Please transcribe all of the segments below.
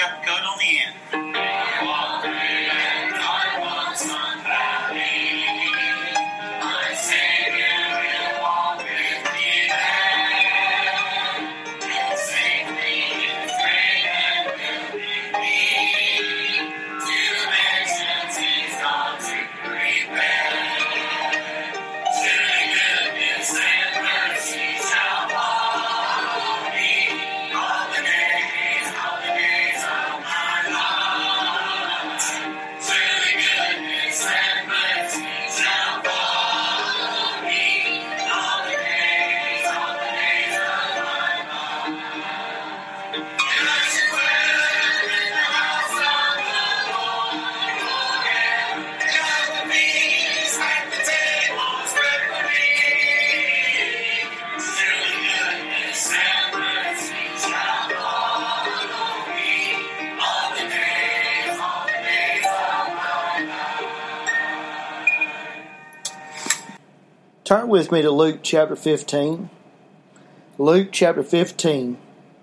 got the coat on the end. Walk through that dark sun valley. My Savior will walk with me there. He'll save me in strength and will lead me to mansions He's gone to prepare. Surely goodness and mercy shall follow me all the days of my life. Surely goodness and mercy shall follow me all the days of my life. And I shall dwell in the house of the Lord forever. And I will feast at the table spread for me. Surely goodness and mercy shall follow me all the days of my life. Turn with me to Luke chapter 15. Luke chapter 15.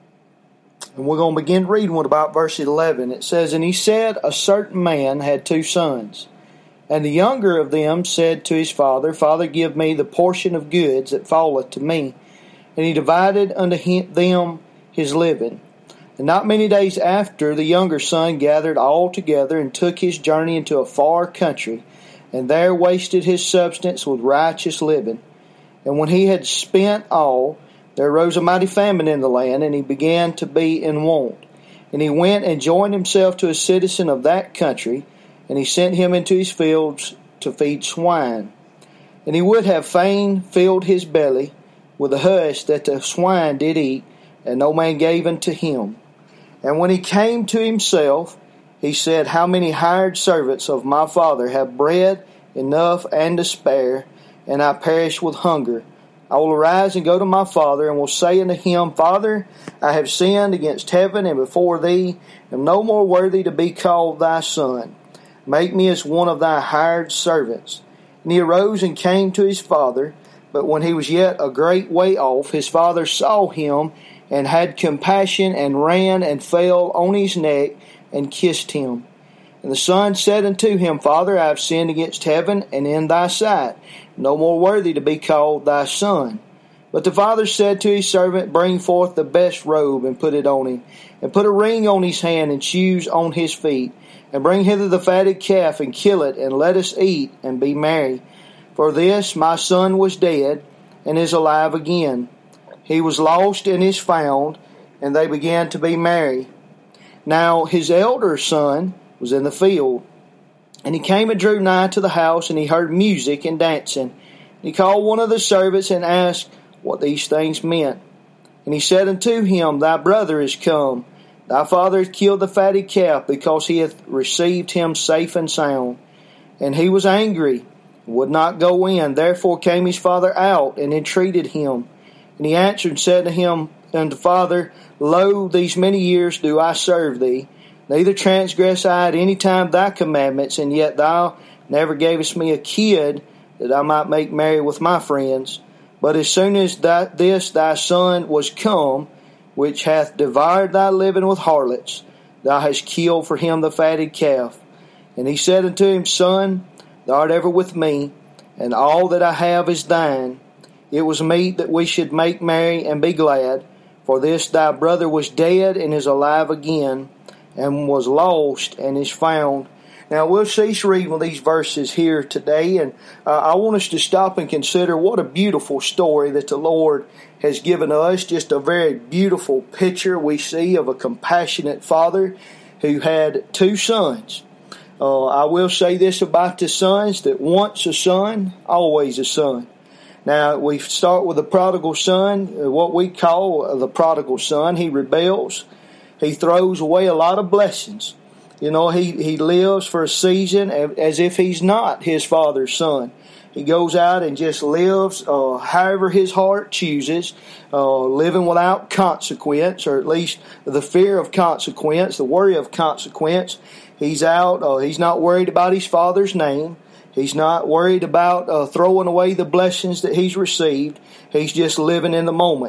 And we're going to begin reading with about verse 11. It says, And he said, A certain man had 2 sons. And the younger of them said to his father, Father, give me the portion of goods that falleth to me. And he divided unto them his living. And not many days after, the younger son gathered all together, and took his journey into a far country, and there wasted his substance with righteous living. And when he had spent all, there arose a mighty famine in the land, and he began to be in want. And he went and joined himself to a citizen of that country, and he sent him into his fields to feed swine. And he would have fain filled his belly with the husk that the swine did eat, and no man gave unto him. And when he came to himself, he said, How many hired servants of my father have bread enough and to spare, and I perish with hunger? I will arise and go to my father, and will say unto him, Father, I have sinned against heaven and before thee, and am no more worthy to be called thy son. Make me as one of thy hired servants. And he arose and came to his father. But when he was yet a great way off, his father saw him, and had compassion, and ran and fell on his neck, and kissed him. And the son said unto him, Father, I have sinned against heaven and in thy sight, no more worthy to be called thy son. But the father said to his servant, Bring forth the best robe, and put it on him, and put a ring on his hand, and shoes on his feet, and bring hither the fatted calf, and kill it, and let us eat, and be merry. For this my son was dead, and is alive again. He was lost, and is found, and they began to be merry. Now his elder son was in the field. And he came and drew nigh to the house, and he heard music and dancing. And he called one of the servants, and asked what these things meant. And he said unto him, Thy brother is come. Thy father hath killed the fatted calf, because he hath received him safe and sound. And he was angry, and would not go in. Therefore came his father out, and entreated him. And he answered and said to him, unto Father, Lo, these many years do I serve thee. Neither transgress I at any time thy commandments, and yet thou never gavest me a kid, that I might make merry with my friends. But as soon as this thy son was come, which hath devoured thy living with harlots, thou hast killed for him the fatted calf. And he said unto him, Son, thou art ever with me, and all that I have is thine. It was meet that we should make merry and be glad. For this thy brother was dead, and is alive again, and was lost, and is found. Now, we'll cease reading with these verses here today, and I want us to stop and consider what a beautiful story that the Lord has given us. Just a very beautiful picture we see of a compassionate father who had 2 sons. I will say this about the sons, that once a son, always a son. Now, we start with the prodigal son, what we call the prodigal son. He rebels. He throws away a lot of blessings. You know, he lives for a season as if he's not his father's son. He goes out and just lives however his heart chooses, living without consequence, or at least the fear of consequence, the worry of consequence. He's out. He's not worried about his father's name. He's not worried about throwing away the blessings that he's received. He's just living in the moment.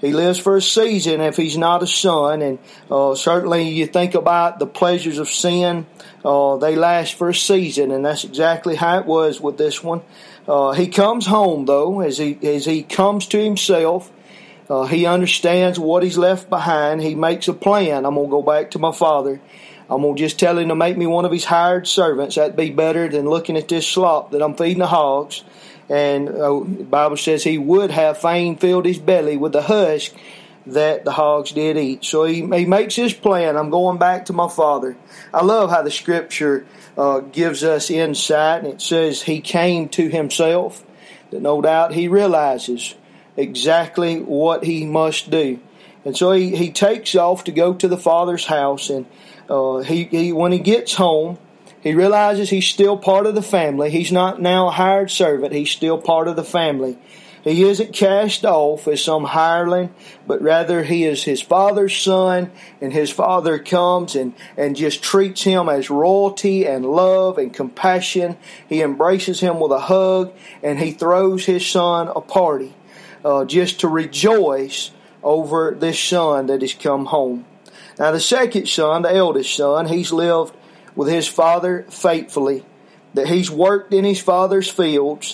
He lives for a season if he's not a son. And certainly you think about the pleasures of sin, they last for a season, and that's exactly how it was with this one. He comes home, though, as he comes to himself. He understands what he's left behind. He makes a plan. I'm going to go back to my father. I'm going to just tell him to make me one of his hired servants. That'd be better than looking at this slop that I'm feeding the hogs. And the Bible says he would have fain filled his belly with the husk that the hogs did eat. So he makes his plan. I'm going back to my father. I love how the Scripture gives us insight. And it says he came to himself. That no doubt he realizes exactly what he must do. And so he takes off to go to the father's house. And when he gets home, he realizes he's still part of the family. He's not now a hired servant. He's still part of the family. He isn't cast off as some hireling, but rather he is his father's son, and his father comes and just treats him as royalty and love and compassion. He embraces him with a hug, and he throws his son a party just to rejoice over this son that has come home. Now the second son, the eldest son, he's lived with his father faithfully, that he's worked in his father's fields.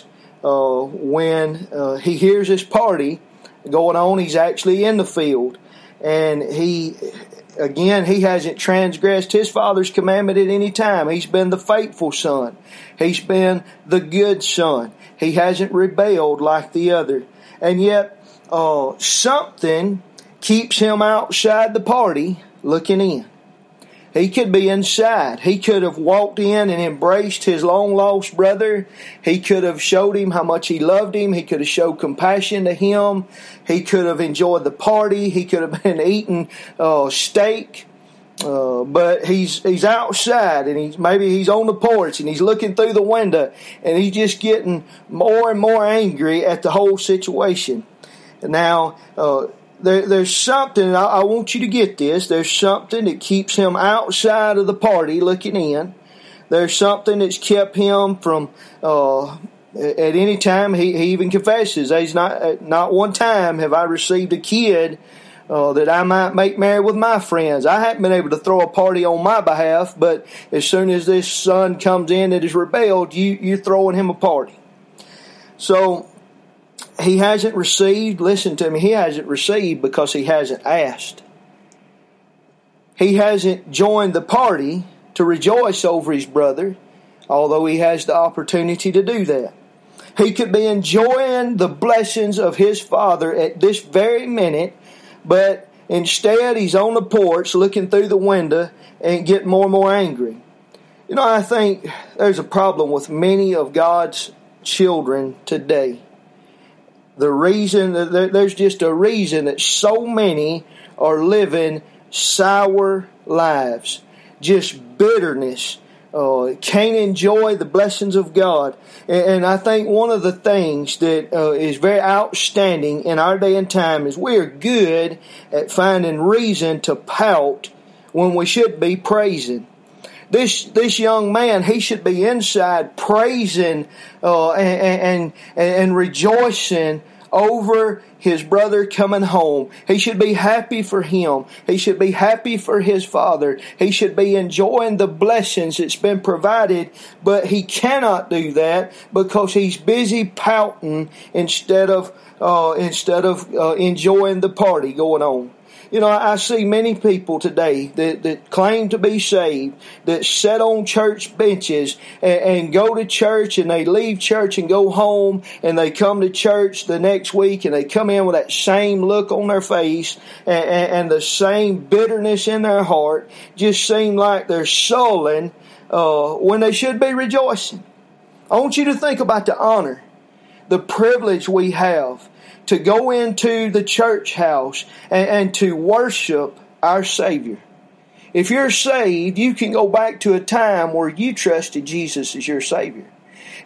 When he hears this party going on, he's actually in the field. And he hasn't transgressed his father's commandment at any time. He's been the faithful son. He's been the good son. He hasn't rebelled like the other. And yet, something keeps him outside the party looking in. He could be inside. He could have walked in and embraced his long-lost brother. He could have showed him how much he loved him. He could have showed compassion to him. He could have enjoyed the party. He could have been eating steak. But he's outside, and maybe he's on the porch, and he's looking through the window, and he's just getting more and more angry at the whole situation. Now, there's something, I want you to get this, there's something that keeps him outside of the party looking in. There's something that's kept him from, at any time, he even confesses, he's not one time have I received a kid that I might make merry with my friends. I haven't been able to throw a party on my behalf, but as soon as this son comes in that has rebelled, you're throwing him a party. So, he hasn't received, listen to me, he hasn't received because he hasn't asked. He hasn't joined the party to rejoice over his brother, although he has the opportunity to do that. He could be enjoying the blessings of his father at this very minute, but instead he's on the porch looking through the window and getting more and more angry. You know, I think there's a problem with many of God's children today. The reason, there's just a reason that so many are living sour lives. Just bitterness. Can't enjoy the blessings of God. And I think one of the things that is very outstanding in our day and time is we are good at finding reason to pout when we should be praising. This young man, he should be inside praising and rejoicing over his brother coming home. He should be happy for him. He should be happy for his father. He should be enjoying the blessings that's been provided, but he cannot do that because he's busy pouting instead of enjoying the party going on. You know, I see many people today that claim to be saved, that sit on church benches and go to church, and they leave church and go home, and they come to church the next week and they come in with that same look on their face and the same bitterness in their heart. Just seem like they're sullen when they should be rejoicing. I want you to think about the honor, the privilege we have to go into the church house and to worship our Savior. If you're saved, you can go back to a time where you trusted Jesus as your Savior.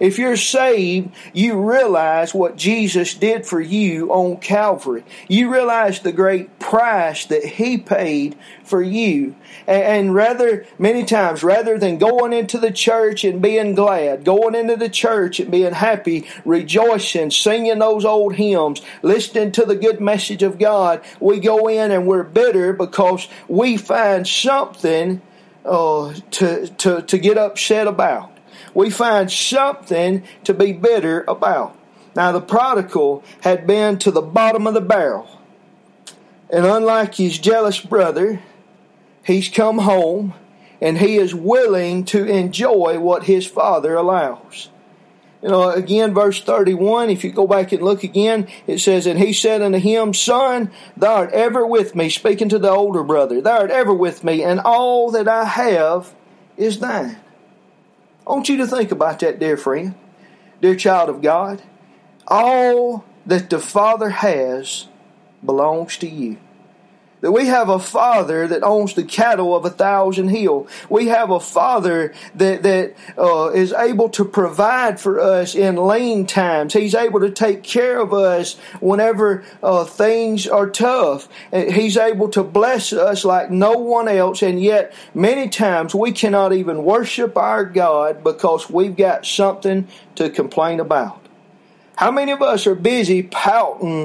If you're saved, you realize what Jesus did for you on Calvary. You realize the great price that He paid for you. And many times, rather than going into the church and being glad, going into the church and being happy, rejoicing, singing those old hymns, listening to the good message of God, we go in and we're bitter because we find something to get upset about. We find something to be bitter about. Now, the prodigal had been to the bottom of the barrel. And unlike his jealous brother, he's come home and he is willing to enjoy what his father allows. Again, verse 31, if you go back and look again, it says, And he said unto him, Son, thou art ever with me, speaking to the older brother, thou art ever with me, and all that I have is thine. I want you to think about that, dear friend, dear child of God. All that the Father has belongs to you. That we have a Father that owns the cattle of 1,000 hills. We have a Father that is able to provide for us in lean times. He's able to take care of us whenever things are tough. He's able to bless us like no one else, and yet many times we cannot even worship our God because we've got something to complain about. How many of us are busy pouting?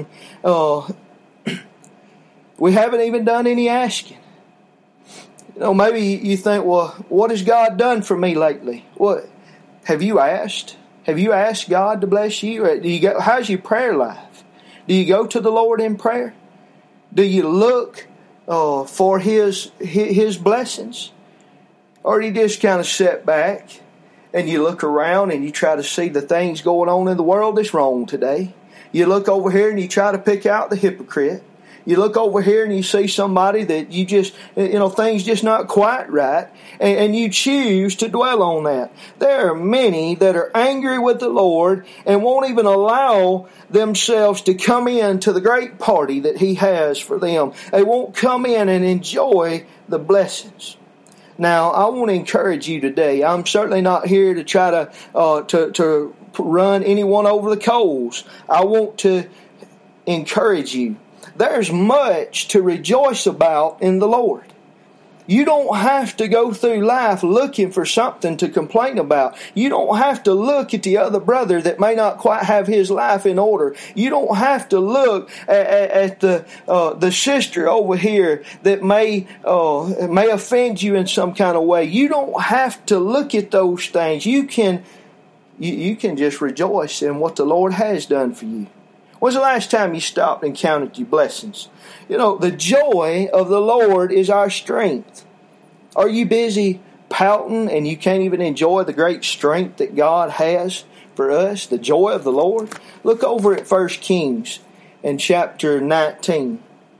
We haven't even done any asking. Maybe you think, well, what has God done for me lately? What have you asked? Have you asked God to bless you? Or how's your prayer life? Do you go to the Lord in prayer? Do you look for His blessings? Or do you just kind of sit back and you look around and you try to see the things going on in the world that's wrong today? You look over here and you try to pick out the hypocrite. You look over here and you see somebody that you just, things just not quite right, and you choose to dwell on that. There are many that are angry with the Lord and won't even allow themselves to come into the great party that He has for them. They won't come in and enjoy the blessings. Now, I want to encourage you today. I'm certainly not here to try to run anyone over the coals. I want to encourage you. There's much to rejoice about in the Lord. You don't have to go through life looking for something to complain about. You don't have to look at the other brother that may not quite have his life in order. You don't have to look at the sister over here that may offend you in some kind of way. You don't have to look at those things. You can just rejoice in what the Lord has done for you. When's the last time you stopped and counted your blessings? The joy of the Lord is our strength. Are you busy pouting and you can't even enjoy the great strength that God has for us? The joy of the Lord? Look over at 1 Kings in chapter 19.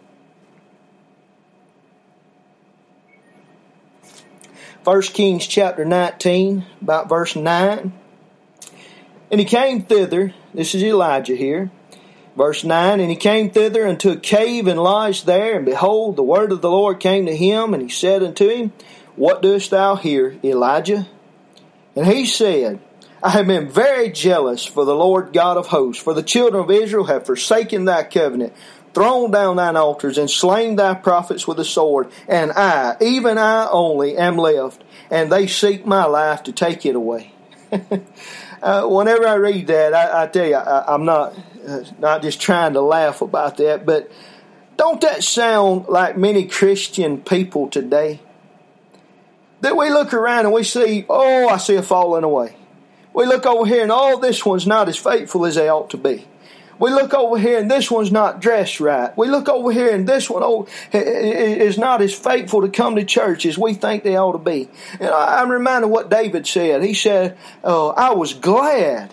1 Kings chapter 19, about verse 9. And he came thither, this is Elijah here, verse 9, And he came thither unto a cave and lodged there, and behold, the word of the Lord came to him, and he said unto him, What doest thou here, Elijah? And he said, I have been very jealous for the Lord God of hosts, for the children of Israel have forsaken thy covenant, thrown down thine altars, and slain thy prophets with the sword, and I, even I only, am left, and they seek my life to take it away. Whenever I read that, I tell you, I'm not just trying to laugh about that, but don't that sound like many Christian people today? That we look around and we see, I see a falling away. We look over here and, this one's not as faithful as they ought to be. We look over here and this one's not dressed right. We look over here and this one is not as faithful to come to church as we think they ought to be. And I'm reminded what David said. He said, I was glad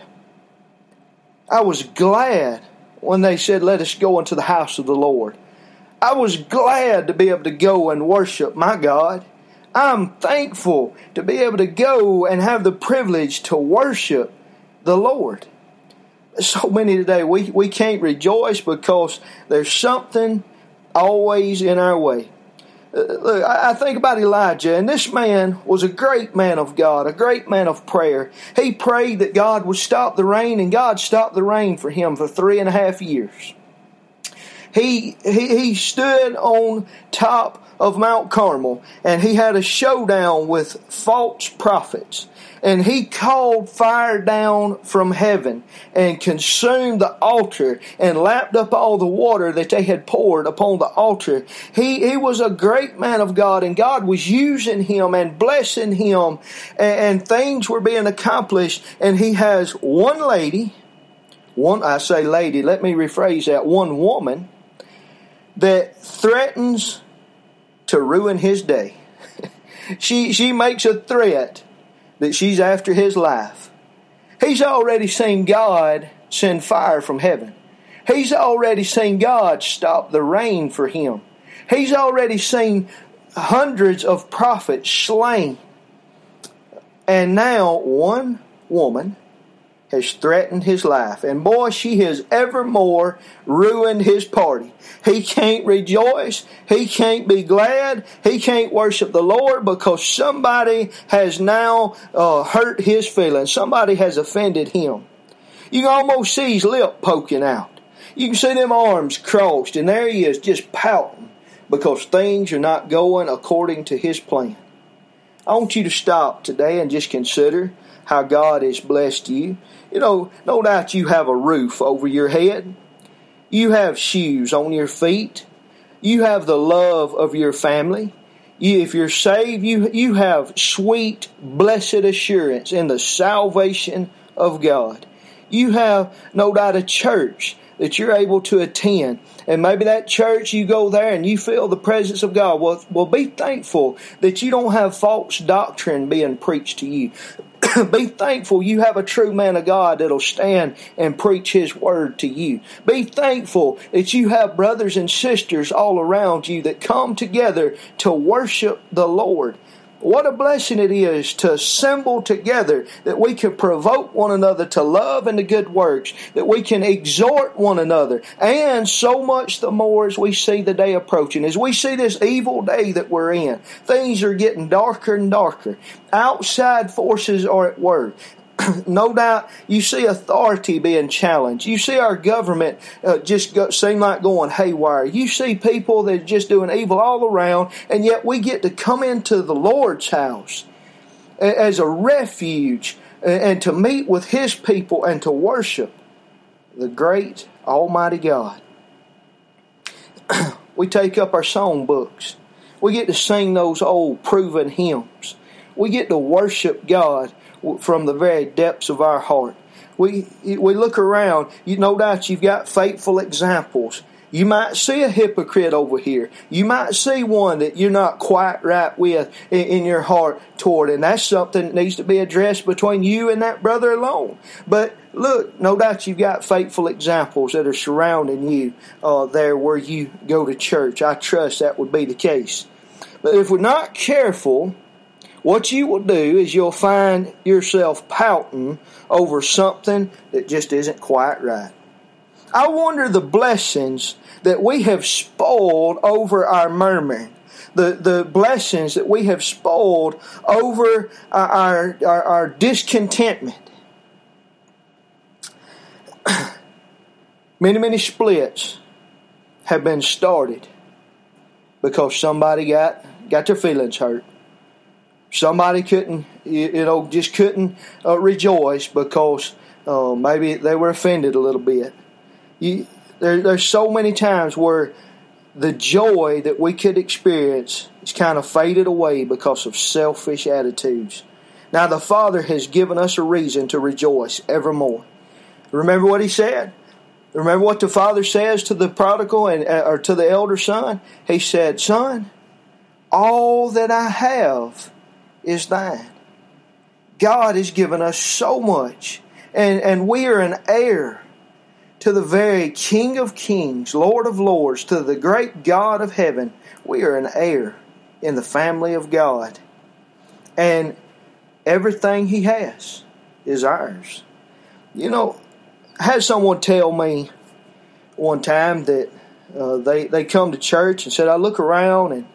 when they said, let us go into the house of the Lord. I was glad to be able to go and worship my God. I'm thankful to be able to go and have the privilege to worship the Lord. So many today, we can't rejoice because there's something always in our way. Look, I think about Elijah, and this man was a great man of God, a great man of prayer. He prayed that God would stop the rain, and God stopped the rain for him for 3.5 years. He stood on top of Mount Carmel, and he had a showdown with false prophets. And he called fire down from heaven and consumed the altar and lapped up all the water that they had poured upon the altar. He was a great man of God, and God was using him and blessing him, and things were being accomplished. And he has one lady, one woman that threatens to ruin his day. She makes a threat that she's after his life. He's already seen God send fire from heaven. He's already seen God stop the rain for him. He's already seen hundreds of prophets slain. And now one woman has threatened his life. And boy, she has evermore ruined his party. He can't rejoice. He can't be glad. He can't worship the Lord because somebody has now hurt his feelings. Somebody has offended him. You can almost see his lip poking out. You can see them arms crossed, and there he is just pouting because things are not going according to his plan. I want you to stop today and just consider how God has blessed you. You know, no doubt you have a roof over your head. You have shoes on your feet. You have the love of your family. If you're saved, you have sweet, blessed assurance in the salvation of God. You have, no doubt, a church that you're able to attend. And maybe that church, you go there and you feel the presence of God. Well, be thankful that you don't have false doctrine being preached to you. Be thankful you have a true man of God that'll stand and preach His word to you. Be thankful that you have brothers and sisters all around you that come together to worship the Lord. What a blessing it is to assemble together, that we can provoke one another to love and to good works, that we can exhort one another, and so much the more as we see the day approaching, as we see this evil day that we're in. Things are getting darker and darker. Outside forces are at work. No doubt you see authority being challenged. You see our government seem like going haywire. You see people that are just doing evil all around, and yet we get to come into the Lord's house as a refuge and to meet with His people and to worship the great Almighty God. We take up our song books. We get to sing those old proven hymns. We get to worship God from the very depths of our heart. We look around, no doubt you've got faithful examples. You might see a hypocrite over here. You might see one that you're not quite right with in your heart toward, and that's something that needs to be addressed between you and that brother alone. But look, no doubt you've got faithful examples that are surrounding you there where you go to church. I trust that would be the case. But if we're not careful, what you will do is you'll find yourself pouting over something that just isn't quite right. I wonder the blessings that we have spoiled over our murmuring. The blessings that we have spoiled over our discontentment. Many splits have been started because somebody got their feelings hurt. Somebody couldn't rejoice because maybe they were offended a little bit. There's so many times where the joy that we could experience is kind of faded away because of selfish attitudes. Now the Father has given us a reason to rejoice evermore. Remember what He said? Remember what the Father says to the prodigal or to the elder son? He said, "Son, all that I have is thine." God has given us so much, and we are an heir to the very King of Kings, Lord of Lords, to the great God of heaven. We are an heir in the family of God, and everything He has is ours. You know, I had someone tell me one time that they come to church and said, I look around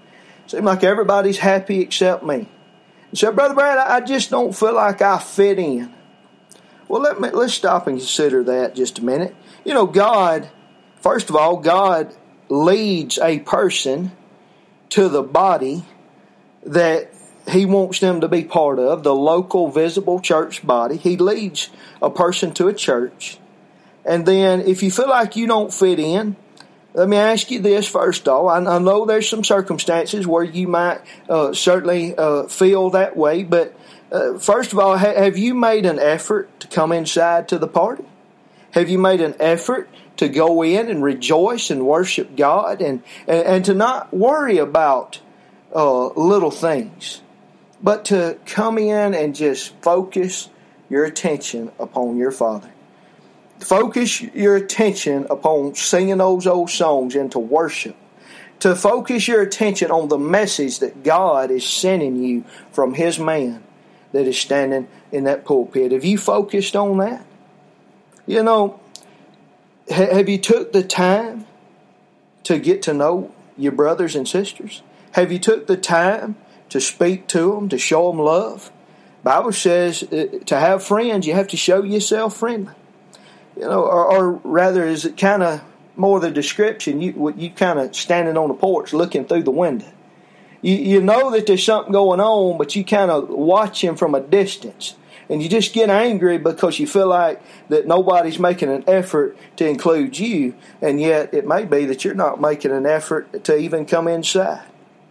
Seems like everybody's happy except me. And so, Brother Brad, I just don't feel like I fit in. Well, let's stop and consider that just a minute. You know, God, first of all, God leads a person to the body that He wants them to be part of, the local visible church body. He leads a person to a church. And then if you feel like you don't fit in, let me ask you this first of all. I know there's some circumstances where you might certainly feel that way, but first of all, have you made an effort to come inside to the party? Have you made an effort to go in and rejoice and worship God and to not worry about little things, but to come in and just focus your attention upon your Father? Focus your attention upon singing those old songs and to worship. To focus your attention on the message that God is sending you from His man that is standing in that pulpit. Have you focused on that? You know, have you took the time to get to know your brothers and sisters? Have you took the time to speak to them, to show them love? The Bible says to have friends, you have to show yourself friendly. You know, or rather, is it kind of more the description? You kind of standing on the porch looking through the window. You know that there's something going on, but you kind of watch him from a distance. And you just get angry because you feel like that nobody's making an effort to include you. And yet it may be that you're not making an effort to even come inside.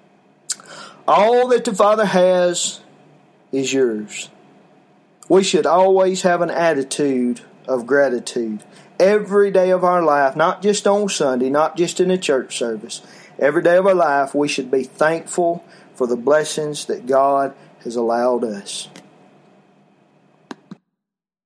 All that the Father has is yours. We should always have an attitude of gratitude every day of our life, not just on Sunday, not just in a church service. Every day of our life we should be thankful for the blessings that God has allowed us.